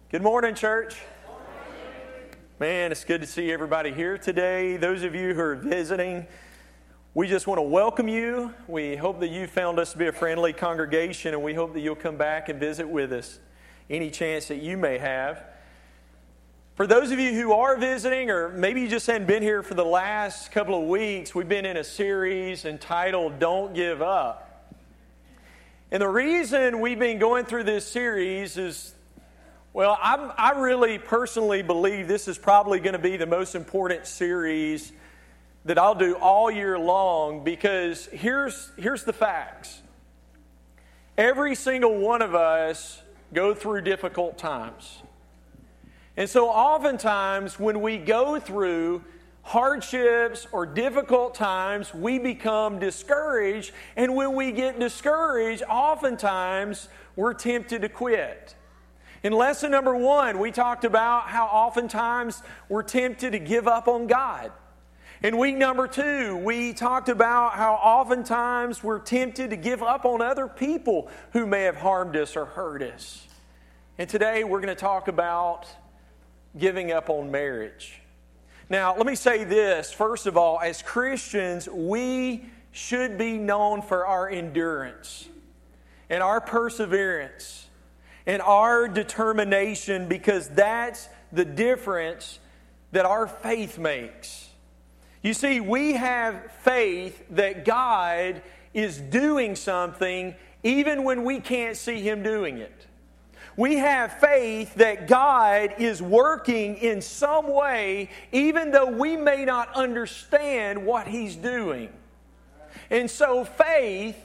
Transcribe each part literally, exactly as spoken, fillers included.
Good morning, church. Man, it's good to see everybody here today. Those of you who are visiting, we just want to welcome you. We hope that you found us to be a friendly congregation, and we hope that you'll come back and visit with us any chance that you may have. For those of you who are visiting, or maybe you just hadn't been here for the last couple of weeks, we've been in a series entitled Don't Give Up. And the reason we've been going through this series is, well, I'm, I really personally believe this is probably going to be the most important series that I'll do all year long, because here's, here's the facts. Every single one of us go through difficult times. And so oftentimes when we go through hardships or difficult times, we become discouraged. And when we get discouraged, oftentimes we're tempted to quit. In lesson number one, we talked about how oftentimes we're tempted to give up on God. In week number two, we talked about how oftentimes we're tempted to give up on other people who may have harmed us or hurt us. And today we're going to talk about giving up on marriage. Now, let me say this. First of all, as Christians, we should be known for our endurance and our perseverance and our determination, because that's the difference that our faith makes. You see, we have faith that God is doing something even when we can't see Him doing it. We have faith that God is working in some way even though we may not understand what He's doing. And so faith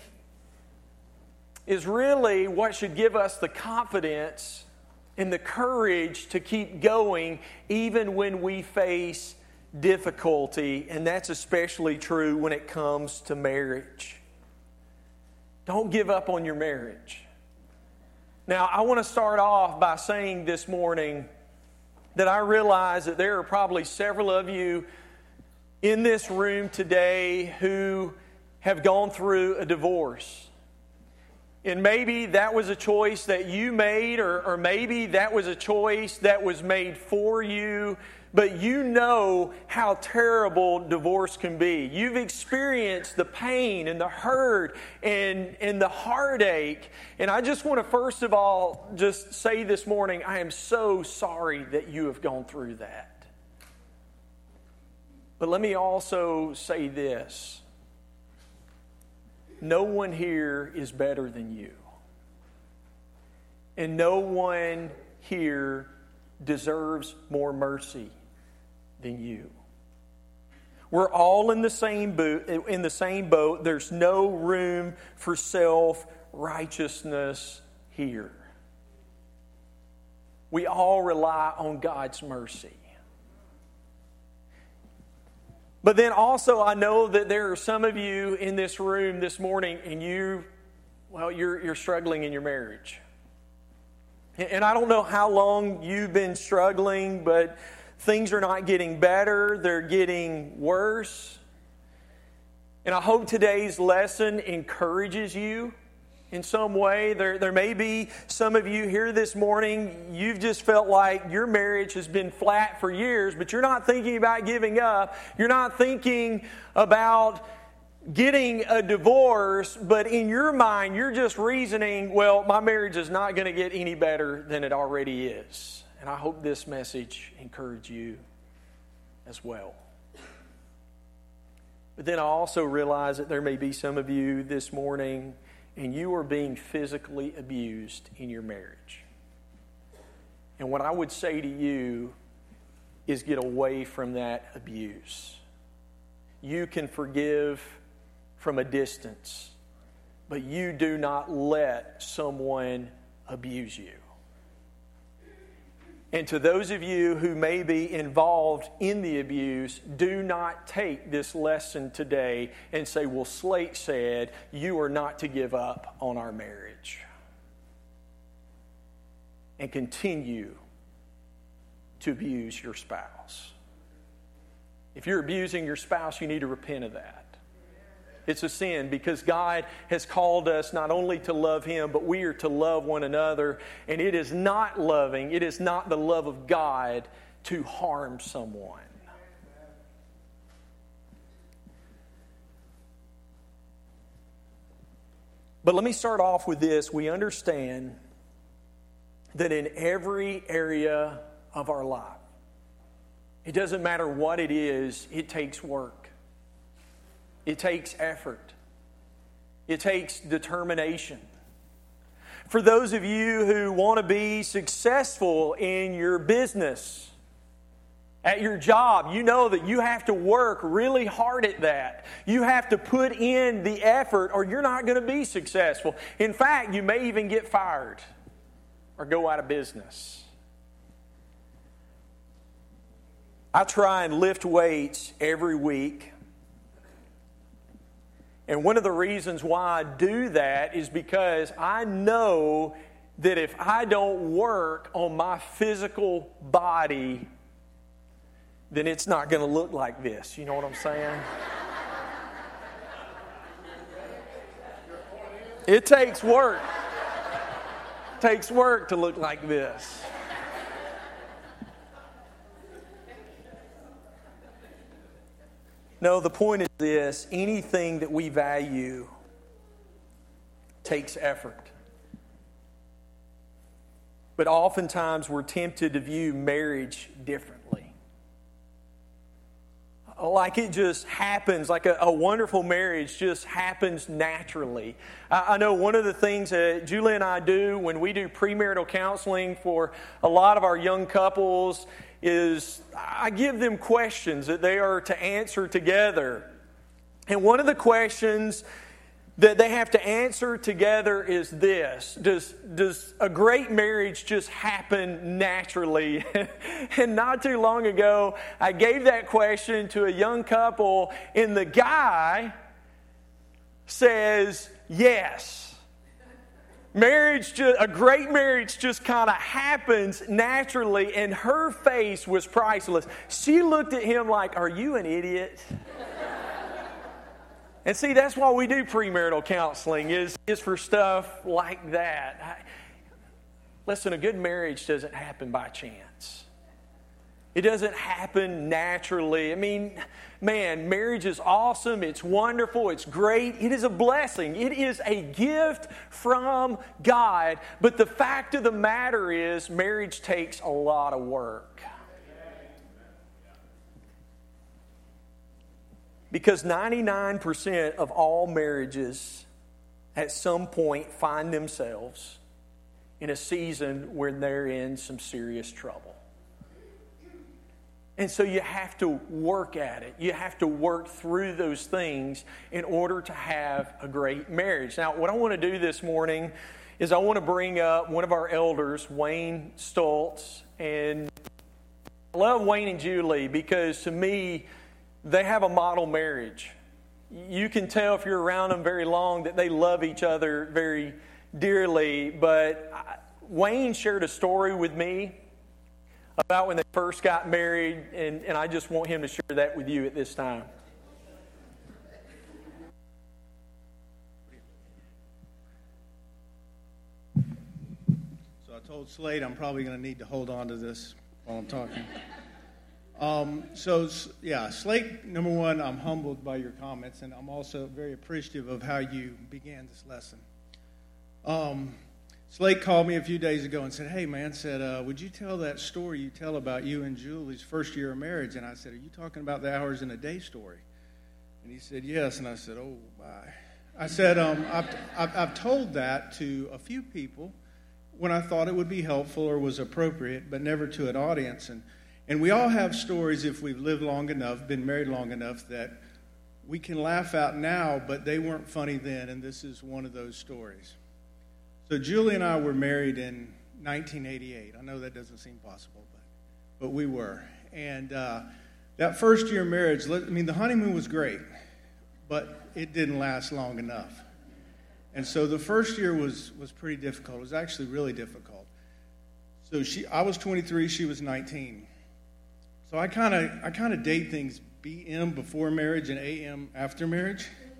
is really what should give us the confidence and the courage to keep going even when we face difficulty. And that's especially true when it comes to marriage. Don't give up on your marriage. Now, I want to start off by saying this morning that I realize that there are probably several of you in this room today who have gone through a divorce. And maybe that was a choice that you made, or, or maybe that was a choice that was made for you, but you know how terrible divorce can be. You've experienced the pain and the hurt and, and the heartache. And I just want to first of all just say this morning, I am so sorry that you have gone through that. But let me also say this. No one here is better than you. And no one here deserves more mercy than you. We're all in the same boat, in the same boat. There's no room for self-righteousness here. We all rely on God's mercy. But then also I know that there are some of you in this room this morning, and you, well, you're, you're struggling in your marriage. And I don't know how long you've been struggling, but things are not getting better. They're getting worse. And I hope today's lesson encourages you in some way. There, there may be some of you here this morning, you've just felt like your marriage has been flat for years, but you're not thinking about giving up. You're not thinking about getting a divorce, but in your mind, you're just reasoning, well, my marriage is not going to get any better than it already is. And I hope this message encourages you as well. But then I also realize that there may be some of you this morning, and you are being physically abused in your marriage. And what I would say to you is get away from that abuse. You can forgive from a distance, but you do not let someone abuse you. And to those of you who may be involved in the abuse, do not take this lesson today and say, well, Slate said you are not to give up on our marriage. And continue to abuse your spouse. If you're abusing your spouse, you need to repent of that. It's a sin because God has called us not only to love Him, but we are to love one another. And it is not loving, it is not the love of God to harm someone. But let me start off with this. We understand that in every area of our life, it doesn't matter what it is, it takes work. It takes effort. It takes determination. For those of you who want to be successful in your business, at your job, you know that you have to work really hard at that. You have to put in the effort or you're not going to be successful. In fact, you may even get fired or go out of business. I try and lift weights every week. And one of the reasons why I do that is because I know that if I don't work on my physical body, then it's not going to look like this. You know what I'm saying? It takes work. It takes work to look like this. No, the point is this. Anything that we value takes effort. But oftentimes we're tempted to view marriage differently. Like it just happens, like a, a wonderful marriage just happens naturally. I, I know one of the things that Julie and I do when we do premarital counseling for a lot of our young couples is I give them questions that they are to answer together. And one of the questions that they have to answer together is this. Does, does a great marriage just happen naturally? And not too long ago, I gave that question to a young couple, and the guy says, yes. Marriage, just, a great marriage just kind of happens naturally, and her face was priceless. She looked at him like, are you an idiot? And see, that's why we do premarital counseling, is, is for stuff like that. I, listen, a good marriage doesn't happen by chance. It doesn't happen naturally. I mean, man, marriage is awesome. It's wonderful. It's great. It is a blessing. It is a gift from God. But the fact of the matter is, marriage takes a lot of work. Because ninety-nine percent of all marriages at some point find themselves in a season where they're in some serious trouble. And so you have to work at it. You have to work through those things in order to have a great marriage. Now, what I want to do this morning is I want to bring up one of our elders, Wayne Stoltz. And I love Wayne and Julie because to me, they have a model marriage. You can tell if you're around them very long that they love each other very dearly. But Wayne shared a story with me about when they first got married, and, and I just want him to share that with you at this time. So I told Slade I'm probably going to need to hold on to this while I'm talking. Um, so, yeah, Slade, number one, I'm humbled by your comments, and I'm also very appreciative of how you began this lesson. Um, Slade called me a few days ago and said, hey, man, said, uh, would you tell that story you tell about you and Julie's first year of marriage? And I said, are you talking about the hours in a day story? And he said, yes. And I said, oh, bye. I said, um, I've, I've, I've told that to a few people when I thought it would be helpful or was appropriate, but never to an audience. And And we all have stories, if we've lived long enough, been married long enough, that we can laugh out now, but they weren't funny then, and this is one of those stories. So Julie and I were married in nineteen eighty-eight. I know that doesn't seem possible, but but we were. And uh, that first year of marriage, I mean, the honeymoon was great, but it didn't last long enough. And so the first year was, was pretty difficult. It was actually really difficult. So she, I was twenty-three, she was nineteen. So I kind of I kind of date things B M before marriage and A M after marriage.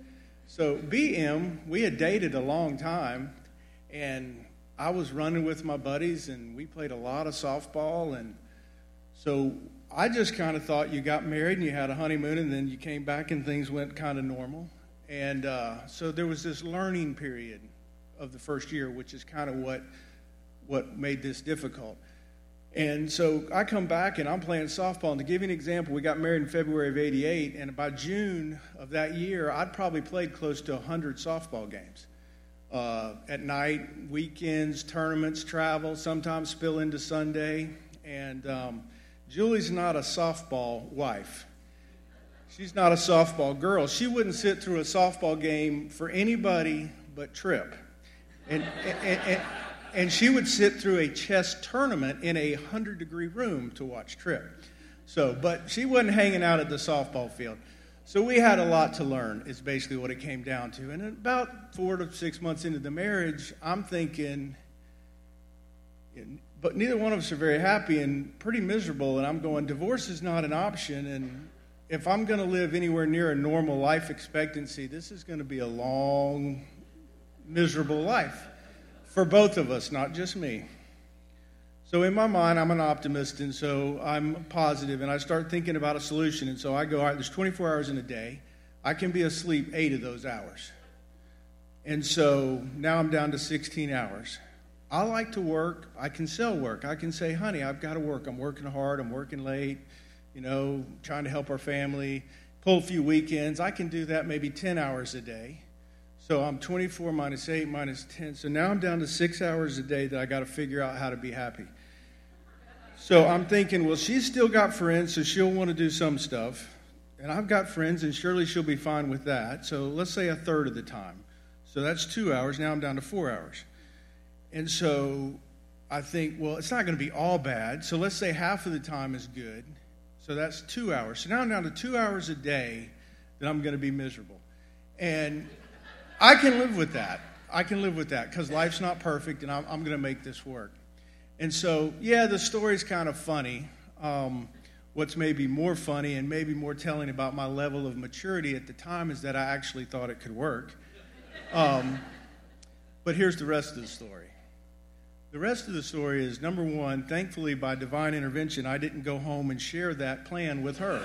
So B M, we had dated a long time, and I was running with my buddies, and we played a lot of softball, and so I just kind of thought you got married and you had a honeymoon, and then you came back and things went kind of normal. And uh, so there was this learning period of the first year, which is kind of what what made this difficult. And so I come back and I'm playing softball. And to give you an example, we got married in February of eighty-eight, and by June of that year, I'd probably played close to one hundred softball games. Uh, at night, weekends, tournaments, travel, sometimes spill into Sunday. And um, Julie's not a softball wife. She's not a softball girl. She wouldn't sit through a softball game for anybody but Tripp. And, and, and, and she would sit through a chess tournament in a hundred-degree room to watch Tripp. So, but she wasn't hanging out at the softball field. So we had a lot to learn, is basically what it came down to. And about four to six months into the marriage, I'm thinking, but neither one of us are very happy and pretty miserable. And I'm going, divorce is not an option. And if I'm going to live anywhere near a normal life expectancy, this is going to be a long, miserable life for both of us, not just me. So in my mind, I'm an optimist, and so I'm positive, and I start thinking about a solution. And so I go, all right, there's twenty-four hours in a day. I can be asleep eight of those hours. And so now I'm down to sixteen hours. I like to work. I can sell work. I can say, honey, I've got to work. I'm working hard. I'm working late, you know, trying to help our family, pull a few weekends. I can do that maybe ten hours a day. So I'm twenty-four minus eight minus ten. So now I'm down to six hours a day that I got to figure out how to be happy. So I'm thinking, well, she's still got friends, so she'll want to do some stuff. And I've got friends, and surely she'll be fine with that. So let's say a third of the time. So that's two hours. Now I'm down to four hours. And so I think, well, it's not going to be all bad. So let's say half of the time is good. So that's two hours. So now I'm down to two hours a day that I'm going to be miserable. And I can live with that. I can live with that because life's not perfect, and I'm, I'm going to make this work. And so, yeah, the story's kind of funny. Um, what's maybe more funny and maybe more telling about my level of maturity at the time is that I actually thought it could work. Um, but here's the rest of the story. The rest of the story is, number one, thankfully, by divine intervention, I didn't go home and share that plan with her.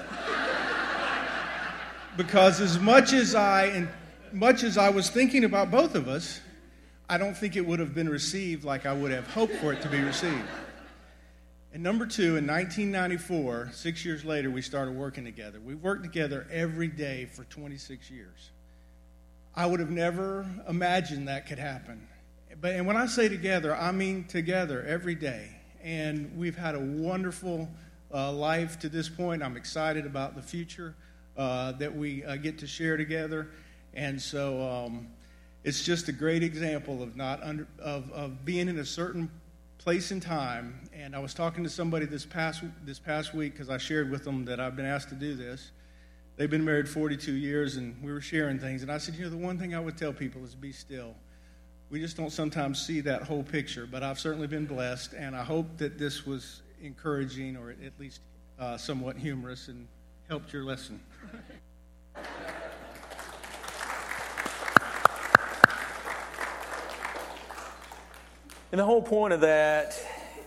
Because as much as I and much as I was thinking about both of us, I don't think it would have been received like I would have hoped for it to be received. And number two, in nineteen ninety-four, six years later, we started working together. We've worked together every day for twenty-six years. I would have never imagined that could happen. But and when I say together, I mean together every day. And we've had a wonderful uh, life to this point. I'm excited about the future uh, that we uh, get to share together. And so um, it's just a great example of not under, of, of being in a certain place in time. And I was talking to somebody this past this past week because I shared with them that I've been asked to do this. They've been married forty-two years, and we were sharing things. And I said, you know, the one thing I would tell people is be still. We just don't sometimes see that whole picture, but I've certainly been blessed, and I hope that this was encouraging or at least uh, somewhat humorous and helped your lesson. And the whole point of that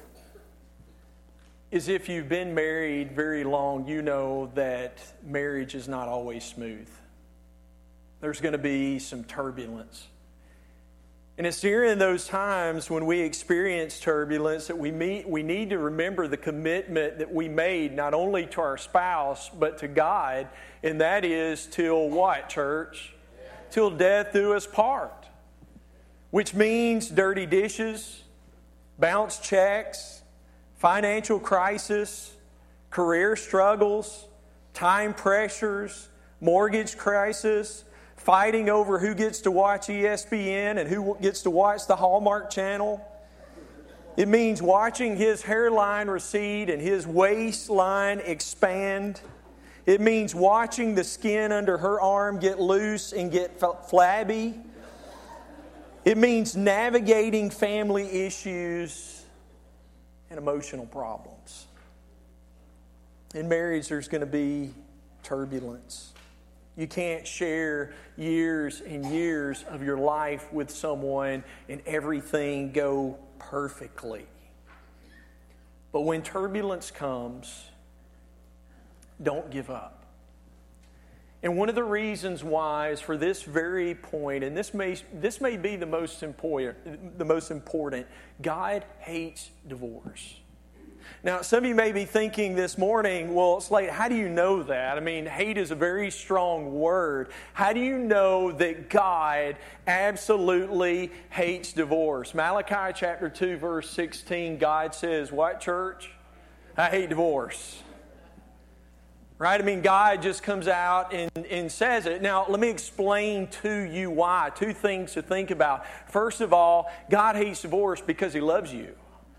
is if you've been married very long, you know that marriage is not always smooth. There's going to be some turbulence. And it's during those times when we experience turbulence that we meet, we need to remember the commitment that we made not only to our spouse but to God, and that is till what, church? Till death do us part. Which means dirty dishes, bounced checks, financial crisis, career struggles, time pressures, mortgage crisis, fighting over who gets to watch E S P N and who gets to watch the Hallmark Channel. It means watching his hairline recede and his waistline expand. It means watching the skin under her arm get loose and get flabby. It means navigating family issues and emotional problems. In marriage, there's going to be turbulence. You can't share years and years of your life with someone and everything go perfectly. But when turbulence comes, don't give up. And one of the reasons why is for this very point, and this may this may be the most important, the most important, God hates divorce. Now, some of you may be thinking this morning, well, Slade, how do you know that? I mean, hate is a very strong word. How do you know that God absolutely hates divorce? Malachi chapter two, verse sixteen, God says, what, church? I hate divorce. Right? I mean, God just comes out and, and says it. Now, let me explain to you why. Two things to think about. First of all, God hates divorce because He loves you.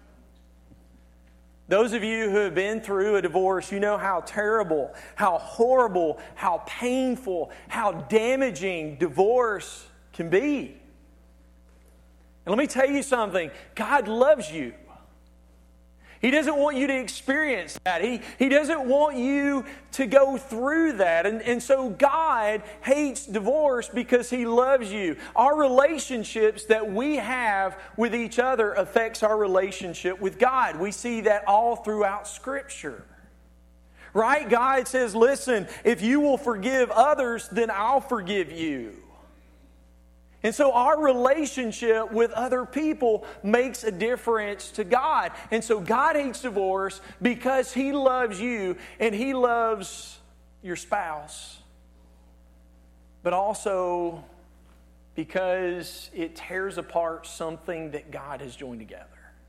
Those of you who have been through a divorce, you know how terrible, how horrible, how painful, how damaging divorce can be. And let me tell you something. God loves you. He doesn't want you to experience that. He, he doesn't want you to go through that. And, and so God hates divorce because He loves you. Our relationships that we have with each other affects our relationship with God. We see that all throughout Scripture. Right? God says, listen, if you will forgive others, then I'll forgive you. And so our relationship with other people makes a difference to God. And so God hates divorce because He loves you and He loves your spouse. But also because it tears apart something that God has joined together.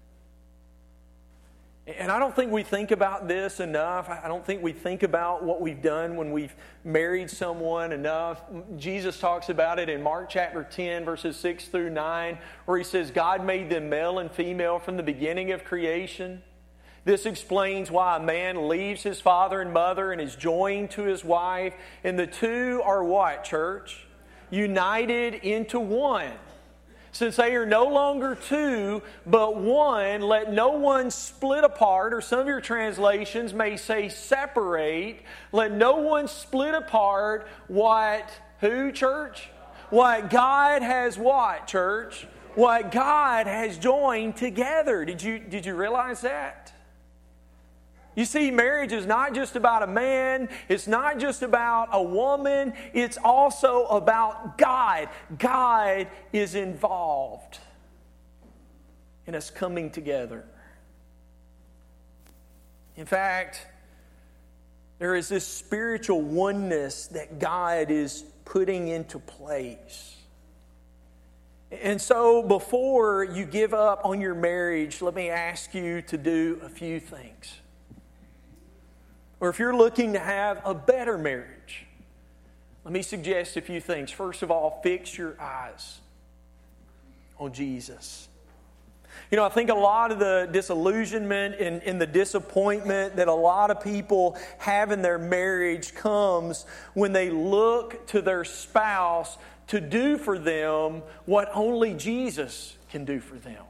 And I don't think we think about this enough. I don't think we think about what we've done when we've married someone enough. Jesus talks about it in Mark chapter ten, verses six through nine, where He says, God made them male and female from the beginning of creation. This explains why a man leaves his father and mother and is joined to his wife. And the two are what, church? United into one. Since they are no longer two, but one, let no one split apart, or some of your translations may say separate. Let no one split apart what, who, church? What God has what, church? What God has joined together. Did you, did you realize that? You see, marriage is not just about a man. It's not just about a woman. It's also about God. God is involved in us coming together. In fact, there is this spiritual oneness that God is putting into place. And so before you give up on your marriage, let me ask you to do a few things. Or if you're looking to have a better marriage, let me suggest a few things. First of all, fix your eyes on Jesus. You know, I think a lot of the disillusionment and, and the disappointment that a lot of people have in their marriage comes when they look to their spouse to do for them what only Jesus can do for them.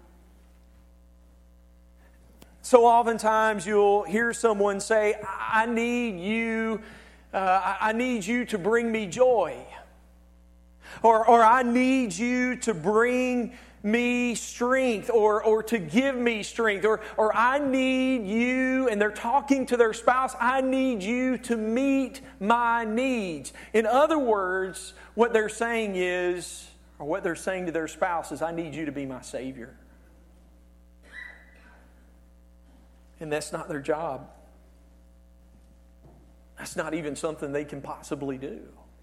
So oftentimes you'll hear someone say, I need you, uh, I need you to bring me joy. Or, or I need you to bring me strength, or, or to give me strength. Or, or I need you, and they're talking to their spouse, I need you to meet my needs. In other words, what they're saying is, or what they're saying to their spouse is, I need you to be my Savior. And that's not their job. That's not even something they can possibly do.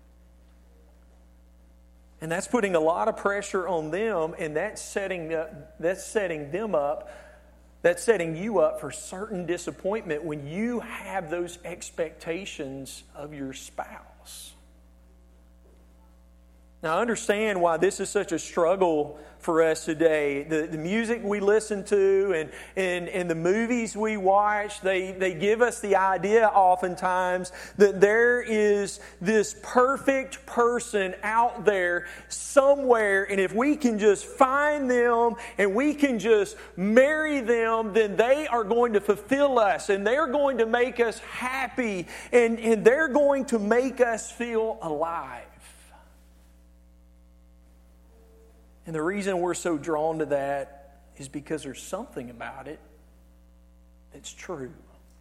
And that's putting a lot of pressure on them, and that's setting up, that's setting them up, that's setting you up for certain disappointment when you have those expectations of your spouse. Now, I understand why this is such a struggle for us today. The, the music we listen to and, and, and the movies we watch, they, they give us the idea oftentimes that there is this perfect person out there somewhere, and if we can just find them and we can just marry them, then they are going to fulfill us and they're going to make us happy and, and they're going to make us feel alive. And the reason we're so drawn to that is because there's something about it that's true.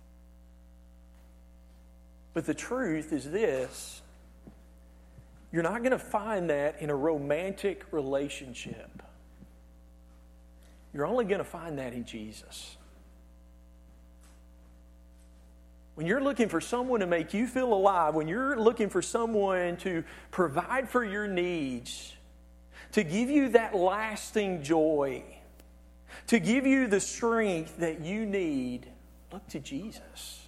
But the truth is this: you're not going to find that in a romantic relationship. You're only going to find that in Jesus. When you're looking for someone to make you feel alive, when you're looking for someone to provide for your needs, to give you that lasting joy, to give you the strength that you need, look to Jesus.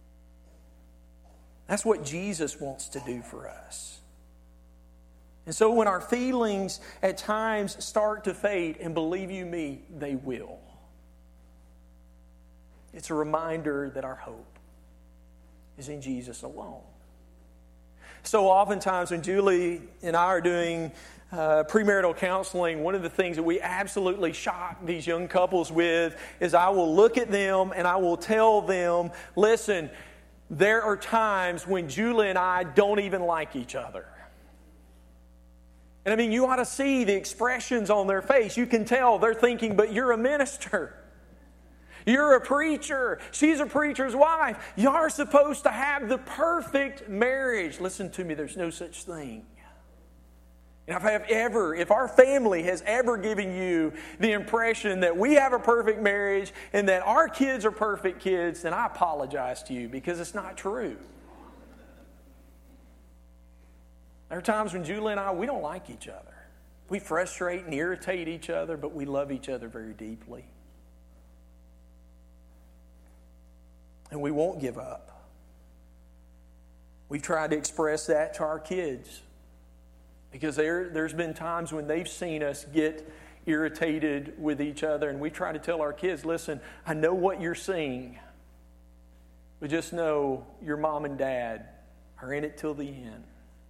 That's what Jesus wants to do for us. And so when our feelings at times start to fade, and believe you me, they will, it's a reminder that our hope is in Jesus alone. So oftentimes when Julie and I are doing Uh, premarital counseling, one of the things that we absolutely shock these young couples with is I will look at them and I will tell them, listen, there are times when Julie and I don't even like each other. And I mean, you ought to see the expressions on their face. You can tell they're thinking, but you're a minister. You're a preacher. She's a preacher's wife. You are supposed to have the perfect marriage. Listen to me, there's no such thing. And if I have ever, if our family has ever given you the impression that we have a perfect marriage and that our kids are perfect kids, then I apologize to you because it's not true. There are times when Julie and I, we don't like each other. We frustrate and irritate each other, but we love each other very deeply. And we won't give up. We've tried to express that to our kids. Because there, there's been times when they've seen us get irritated with each other, and we try to tell our kids, listen, I know what you're seeing, but just know your mom and dad are in it till the end.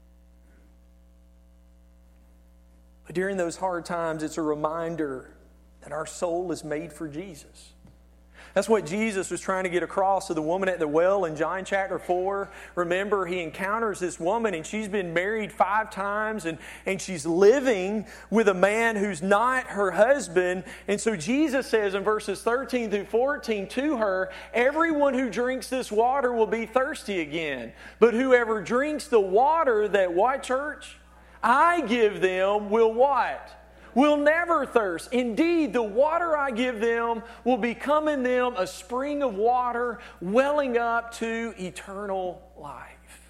But during those hard times, it's a reminder that our soul is made for Jesus. That's what Jesus was trying to get across to the woman at the well in John chapter four. Remember, he encounters this woman and she's been married five times and, and she's living with a man who's not her husband. And so Jesus says in verses thirteen through fourteen to her, everyone who drinks this water will be thirsty again. But whoever drinks the water that, what, church? I give them will what? Will never thirst. Indeed, the water I give them will become in them a spring of water welling up to eternal life.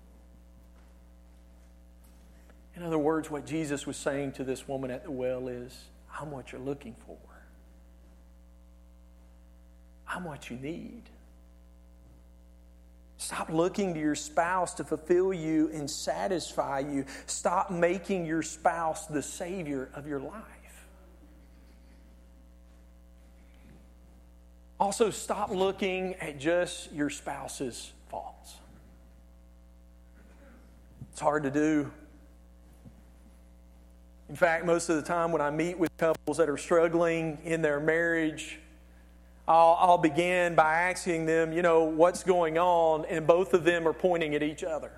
In other words, what Jesus was saying to this woman at the well is, I'm what you're looking for. I'm what you need. Stop looking to your spouse to fulfill you and satisfy you. Stop making your spouse the Savior of your life. Also, stop looking at just your spouse's faults. It's hard to do. In fact, most of the time when I meet with couples that are struggling in their marriage, I'll, I'll begin by asking them, you know, what's going on, and both of them are pointing at each other.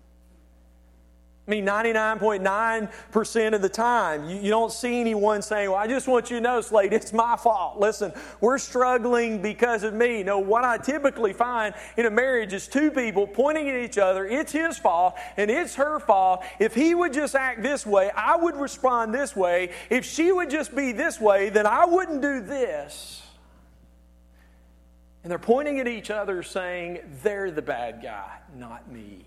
I mean, ninety-nine point nine percent of the time, you, you don't see anyone saying, well, I just want you to know, Slade, it's my fault. Listen, we're struggling because of me. No, what I typically find in a marriage is two people pointing at each other. It's his fault and it's her fault. If he would just act this way, I would respond this way. If she would just be this way, then I wouldn't do this. And they're pointing at each other saying, they're the bad guy, not me.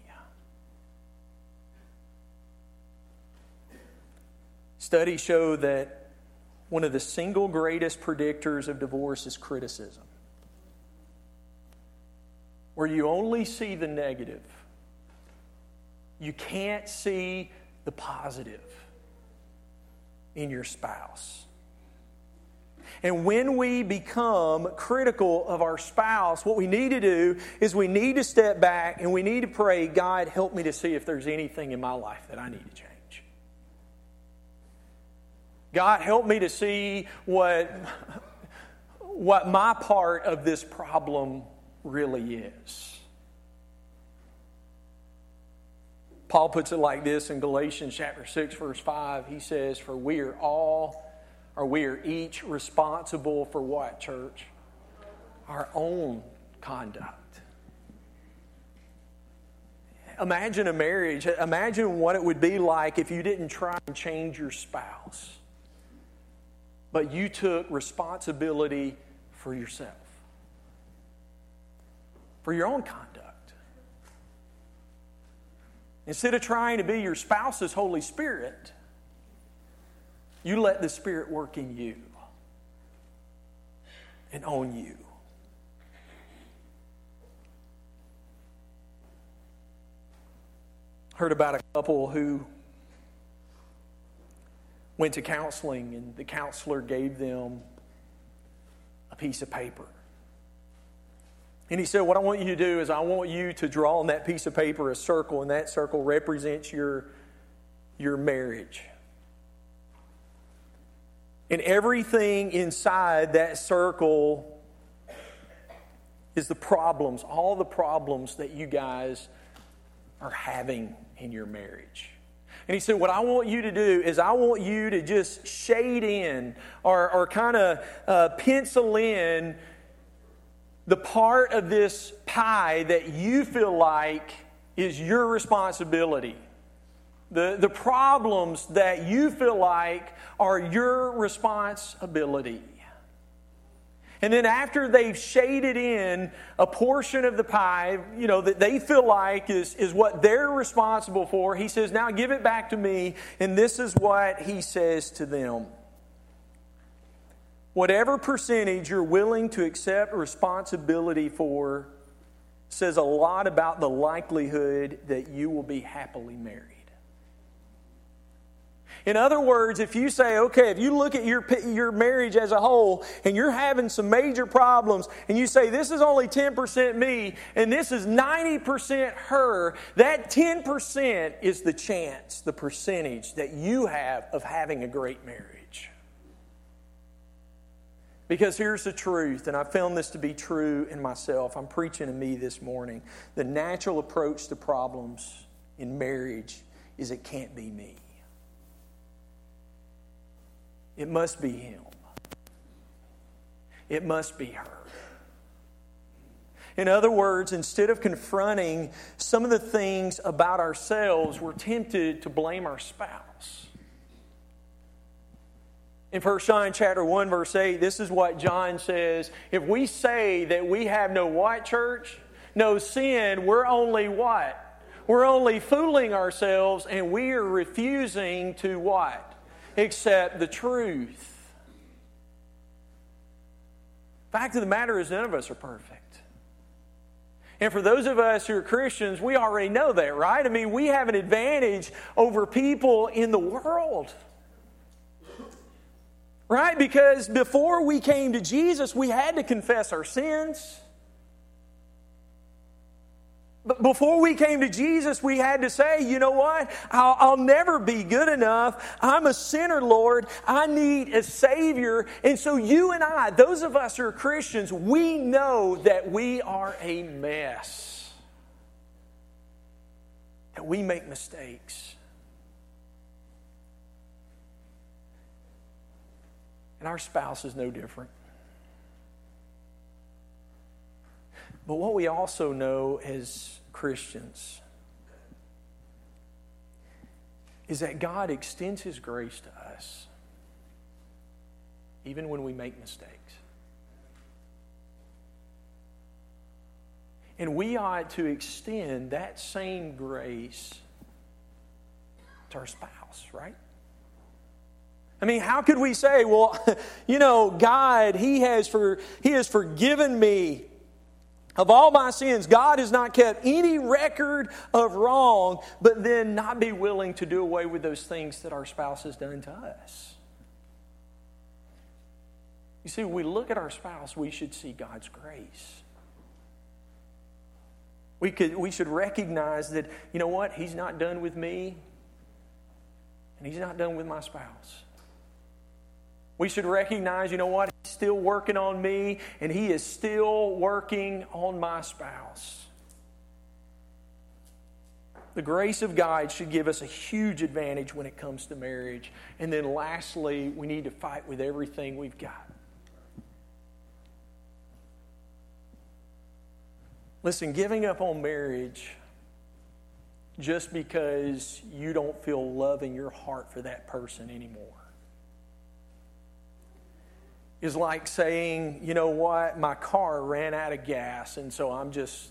Studies show that one of the single greatest predictors of divorce is criticism. Where you only see the negative. You can't see the positive in your spouse. And when we become critical of our spouse, what we need to do is we need to step back and we need to pray, God, help me to see if there's anything in my life that I need to change. God, help me to see what, what my part of this problem really is. Paul puts it like this in Galatians chapter six, verse five. He says, for we are all, or we are each responsible for what, church? Our own conduct. Imagine a marriage. Imagine what it would be like if you didn't try and change your spouse, but you took responsibility for yourself, for your own conduct. Instead of trying to be your spouse's Holy Spirit, you let the Spirit work in you and own you. Heard about a couple who went to counseling, and the counselor gave them a piece of paper. And he said, what I want you to do is I want you to draw on that piece of paper a circle, and that circle represents your, your marriage. And everything inside that circle is the problems, all the problems that you guys are having in your marriage. And he said, what I want you to do is I want you to just shade in or, or kind of uh, pencil in the part of this pie that you feel like is your responsibility. The, the problems that you feel like are your responsibility. And then after they've shaded in a portion of the pie, you know, that they feel like is, is what they're responsible for, he says, now give it back to me. And this is what he says to them. Whatever percentage you're willing to accept responsibility for says a lot about the likelihood that you will be happily married. In other words, if you say, okay, if you look at your, your marriage as a whole and you're having some major problems and you say this is only ten percent me and this is ninety percent her, that ten percent is the chance, the percentage that you have of having a great marriage. Because here's the truth, and I found this to be true in myself. I'm preaching to me this morning. The natural approach to problems in marriage is it can't be me. It must be him. It must be her. In other words, instead of confronting some of the things about ourselves, we're tempted to blame our spouse. In First John chapter one, verse eight, this is what John says. If we say that we have no what, church? No sin, we're only what? We're only fooling ourselves, and we are refusing to what? Accept the truth. Fact of the matter is, none of us are perfect. And for those of us who are Christians, we already know that, right? I mean, we have an advantage over people in the world. Right? Because before we came to Jesus, we had to confess our sins. But before we came to Jesus, we had to say, you know what? I'll, I'll never be good enough. I'm a sinner, Lord. I need a Savior. And so you and I, those of us who are Christians, we know that we are a mess. That we make mistakes. And our spouse is no different. But what we also know as Christians is that God extends His grace to us even when we make mistakes. And we ought to extend that same grace to our spouse, right? I mean, how could we say, well, you know, God, He has for He has forgiven me Of all my sins, God has not kept any record of wrong, but then not be willing to do away with those things that our spouse has done to us. You see, when we look at our spouse, we should see God's grace. We could, we should recognize that, you know what, He's not done with me, and He's not done with my spouse. We should recognize, you know what, He's still working on me, and He is still working on my spouse. The grace of God should give us a huge advantage when it comes to marriage. And then lastly, we need to fight with everything we've got. Listen, giving up on marriage just because you don't feel love in your heart for that person anymore is like saying, you know what, my car ran out of gas, and so I'm just,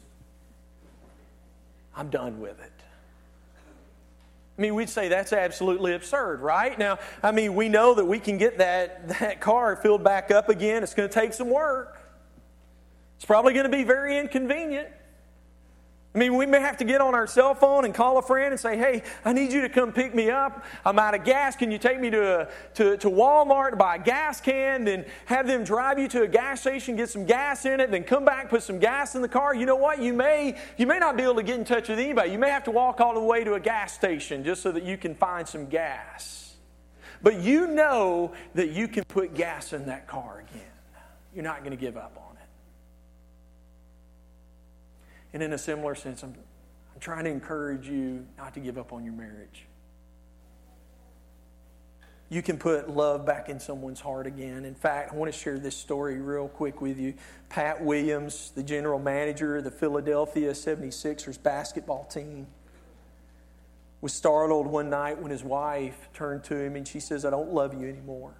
I'm done with it. I mean, we'd say that's absolutely absurd, right? Now, I mean, we know that we can get that, that car filled back up again. It's going to take some work. It's probably going to be very inconvenient. I mean, we may have to get on our cell phone and call a friend and say, hey, I need you to come pick me up. I'm out of gas. Can you take me to, a, to, to Walmart to buy a gas can? Then have them drive you to a gas station, get some gas in it, then come back, put some gas in the car. You know what? You may, you may not be able to get in touch with anybody. You may have to walk all the way to a gas station just so that you can find some gas. But you know that you can put gas in that car again. You're not going to give up on it. And in a similar sense, I'm, I'm trying to encourage you not to give up on your marriage. You can put love back in someone's heart again. In fact, I want to share this story real quick with you. Pat Williams, the general manager of the Philadelphia seventy-sixers basketball team, was startled one night when his wife turned to him and she says, I don't love you anymore.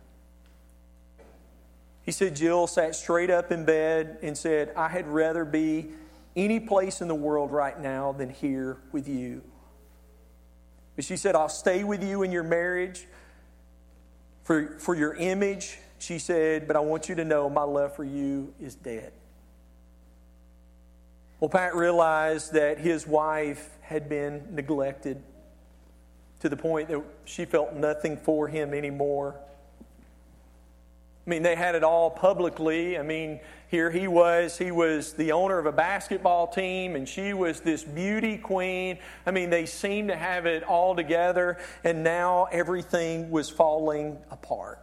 He said, Jill sat straight up in bed and said, I had rather be any place in the world right now than here with you. But she said, I'll stay with you in your marriage for, for your image. She said, but I want you to know my love for you is dead. Well, Pat realized that his wife had been neglected to the point that she felt nothing for him anymore. I mean, they had it all publicly. I mean, here he was. He was the owner of a basketball team, and she was this beauty queen. I mean, they seemed to have it all together, and now everything was falling apart.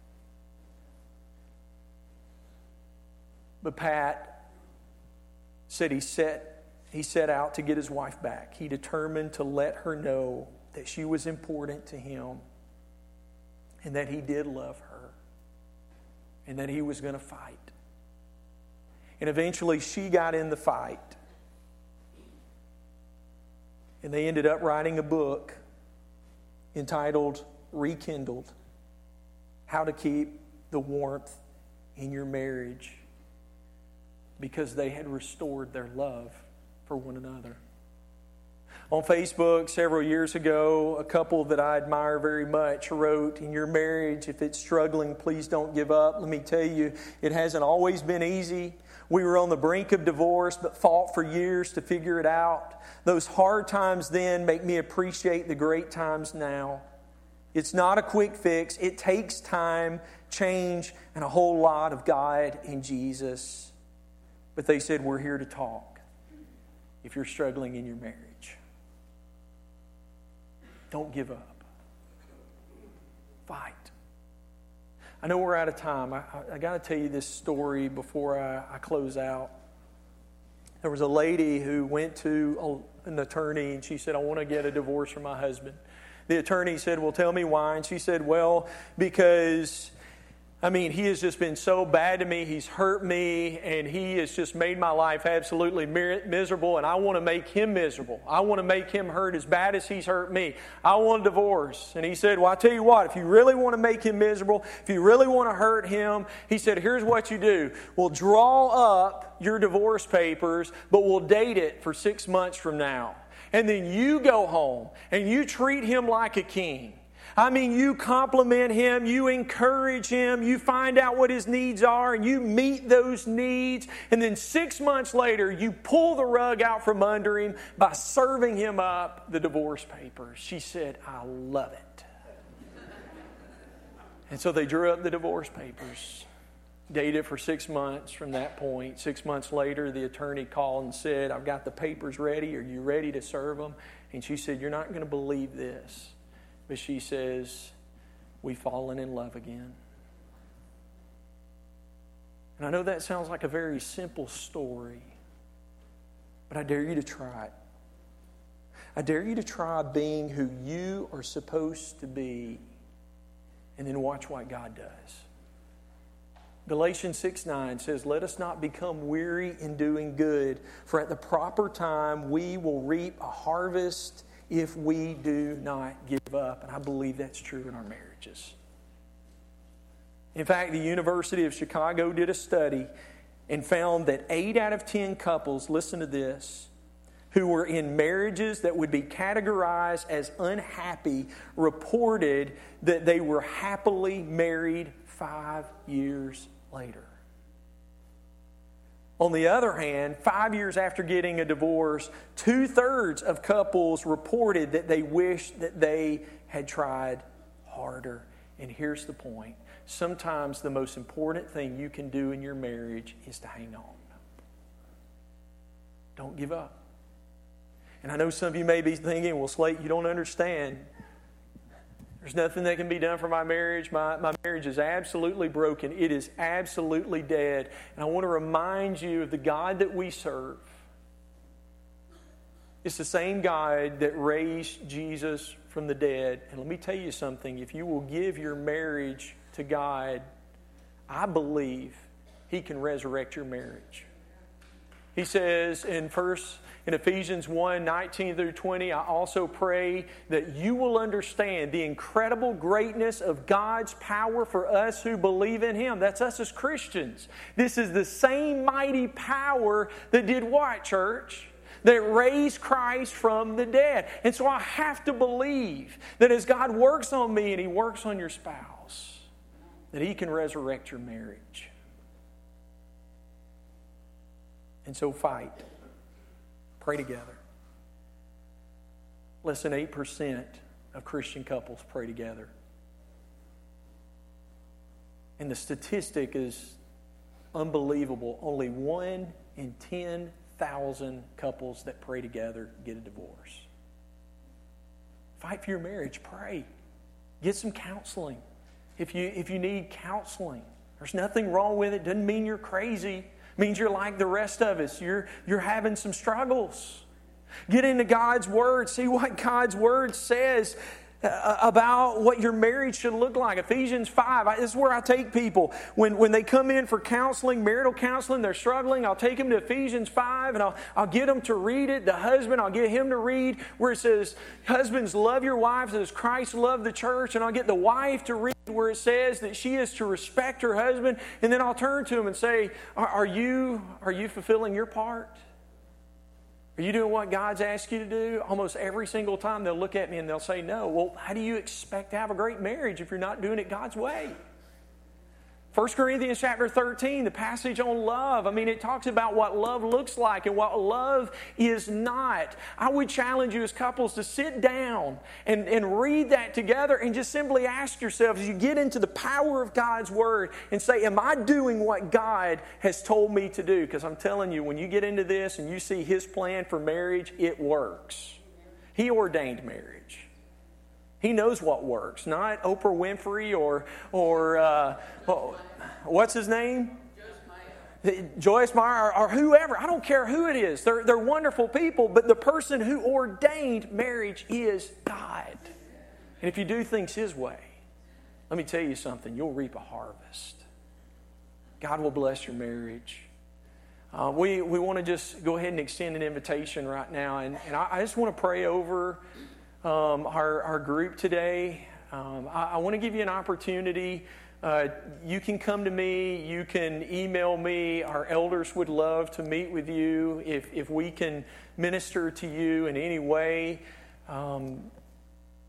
But Pat said he set, he set out to get his wife back. He determined to let her know that she was important to him and that he did love her. And that he was going to fight. And eventually she got in the fight. And they ended up writing a book entitled Rekindled: How to Keep the Warmth in Your Marriage, because they had restored their love for one another. On Facebook several years ago, a couple that I admire very much wrote, in your marriage, if it's struggling, please don't give up. Let me tell you, it hasn't always been easy. We were on the brink of divorce, but fought for years to figure it out. Those hard times then make me appreciate the great times now. It's not a quick fix. It takes time, change, and a whole lot of God and Jesus. But they said, we're here to talk if you're struggling in your marriage. Don't give up. Fight. I know we're out of time. I, I, I got to tell you this story before I, I close out. There was a lady who went to a, an attorney and she said, I want to get a divorce from my husband. The attorney said, well, tell me why. And she said, well, because I mean, he has just been so bad to me. He's hurt me, and he has just made my life absolutely miserable, and I want to make him miserable. I want to make him hurt as bad as he's hurt me. I want a divorce. And he said, well, I tell you what, if you really want to make him miserable, if you really want to hurt him, he said, here's what you do. We'll draw up your divorce papers, but we'll date it for six months from now. And then you go home, and you treat him like a king. I mean, you compliment him, you encourage him, you find out what his needs are, and you meet those needs. And then six months later, you pull the rug out from under him by serving him up the divorce papers. She said, I love it. And so they drew up the divorce papers. Dated for six months from that point. Six months later, the attorney called and said, I've got the papers ready. Are you ready to serve them? And she said, you're not going to believe this. But she says, we've fallen in love again. And I know that sounds like a very simple story, but I dare you to try it. I dare you to try being who you are supposed to be, and then watch what God does. Galatians six nine says, let us not become weary in doing good, for at the proper time we will reap a harvest if we do not give up. And I believe that's true in our marriages. In fact, the University of Chicago did a study and found that eight out of ten couples, listen to this, who were in marriages that would be categorized as unhappy, reported that they were happily married five years later. On the other hand, five years after getting a divorce, two-thirds of couples reported that they wished that they had tried harder. And here's the point. Sometimes the most important thing you can do in your marriage is to hang on. Don't give up. And I know some of you may be thinking, well, Slate, you don't understand. There's nothing that can be done for my marriage. My, my marriage is absolutely broken. It is absolutely dead. And I want to remind you of the God that we serve. It's the same God that raised Jesus from the dead. And let me tell you something. If you will give your marriage to God, I believe He can resurrect your marriage. He says in first in Ephesians one, nineteen through twenty, I also pray that you will understand the incredible greatness of God's power for us who believe in Him. That's us as Christians. This is the same mighty power that did what, church? That raised Christ from the dead. And so I have to believe that as God works on me and He works on your spouse, that He can resurrect your marriage. And so fight. Pray together. Less than eight percent of Christian couples pray together. And the statistic is unbelievable. Only one in ten thousand couples that pray together get a divorce. Fight for your marriage. Pray. Get some counseling. If you, if you need counseling, there's nothing wrong with it. Doesn't mean you're crazy. Means you're like the rest of us. You're, you're having some struggles. Get into God's Word. See what God's Word says uh, about what your marriage should look like. Ephesians five, I, this is where I take people. When, when they come in for counseling, marital counseling, they're struggling, I'll take them to Ephesians five and I'll, I'll get them to read it. The husband, I'll get him to read where it says, husbands, love your wives as Christ loved the church. And I'll get the wife to read where it says that she is to respect her husband. And then I'll turn to him and say, are, are you, are you fulfilling your part? Are you doing what God's asked you to do? Almost every single time they'll look at me and they'll say no. Well, how do you expect to have a great marriage if you're not doing it God's way? First Corinthians chapter thirteen, the passage on love. I mean, it talks about what love looks like and what love is not. I would challenge you as couples to sit down and, and read that together and just simply ask yourselves as you get into the power of God's Word and say, am I doing what God has told me to do? Because I'm telling you, when you get into this and you see His plan for marriage, it works. He ordained marriage. He knows what works, not Oprah Winfrey or, or uh, what's his name? Joyce Meyer or, or whoever. I don't care who it is. They're, they're wonderful people, but the person who ordained marriage is God. And if you do things His way, let me tell you something, you'll reap a harvest. God will bless your marriage. Uh, we, we want to just go ahead and extend an invitation right now, and, and I, I just want to pray over Um, our, our group today. Um, I, I want to give you an opportunity. Uh, you can come to me. You can email me. Our elders would love to meet with you if, if we can minister to you in any way. Um,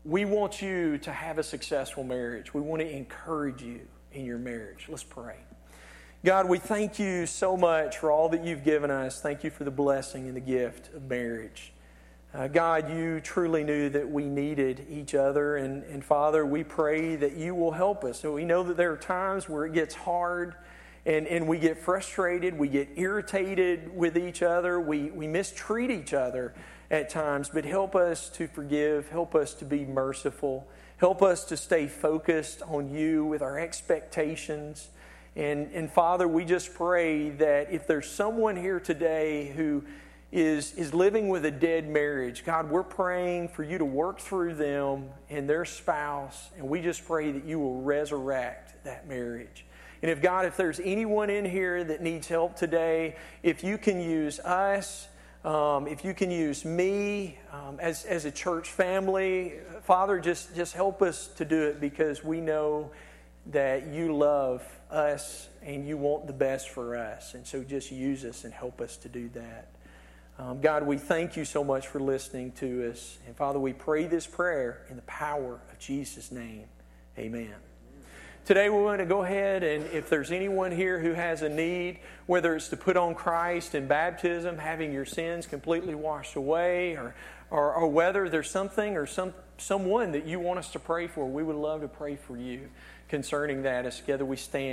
we want you to have a successful marriage. We want to encourage you in your marriage. Let's pray. God, we thank you so much for all that you've given us. Thank you for the blessing and the gift of marriage. Uh, God, you truly knew that we needed each other. And, and Father, we pray that you will help us. So we know that there are times where it gets hard and, and we get frustrated. We get irritated with each other. We, we mistreat each other at times. But help us to forgive. Help us to be merciful. Help us to stay focused on you with our expectations. And, and Father, we just pray that if there's someone here today who is, is living with a dead marriage, God, we're praying for you to work through them and their spouse, and we just pray that you will resurrect that marriage. And if God, if there's anyone in here that needs help today, if you can use us, um, if you can use me um, as, as a church family, Father, just, just help us to do it, because we know that you love us and you want the best for us. And so just use us and help us to do that. Um, God, we thank you so much for listening to us. And Father, we pray this prayer in the power of Jesus' name. Amen. Today we want to go ahead, and if there's anyone here who has a need, whether it's to put on Christ in baptism, having your sins completely washed away, or, or, or whether there's something or some someone that you want us to pray for, we would love to pray for you concerning that as together we stand.